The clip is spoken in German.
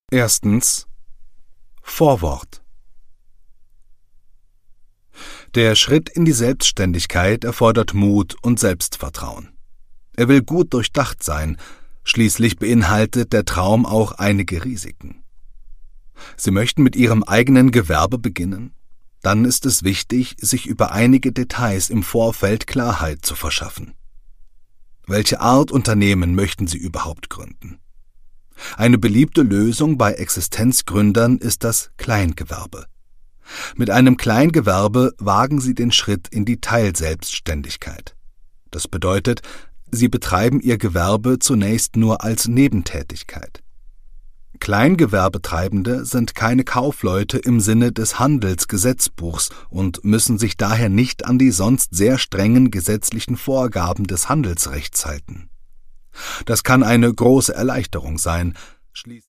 Erstens. Vorwort. Der Schritt in die Selbstständigkeit erfordert Mut und Selbstvertrauen. Er will gut durchdacht sein, schließlich beinhaltet der Traum auch einige Risiken. Sie möchten mit Ihrem eigenen Gewerbe beginnen? Dann ist es wichtig, sich über einige Details im Vorfeld Klarheit zu verschaffen. Welche Art Unternehmen möchten Sie überhaupt gründen? Eine beliebte Lösung bei Existenzgründern ist das Kleingewerbe. Mit einem Kleingewerbe wagen Sie den Schritt in die Teilselbstständigkeit. Das bedeutet, Sie betreiben Ihr Gewerbe zunächst nur als Nebentätigkeit. Kleingewerbetreibende sind keine Kaufleute im Sinne des Handelsgesetzbuchs und müssen sich daher nicht an die sonst sehr strengen gesetzlichen Vorgaben des Handelsrechts halten. Das kann eine große Erleichterung sein.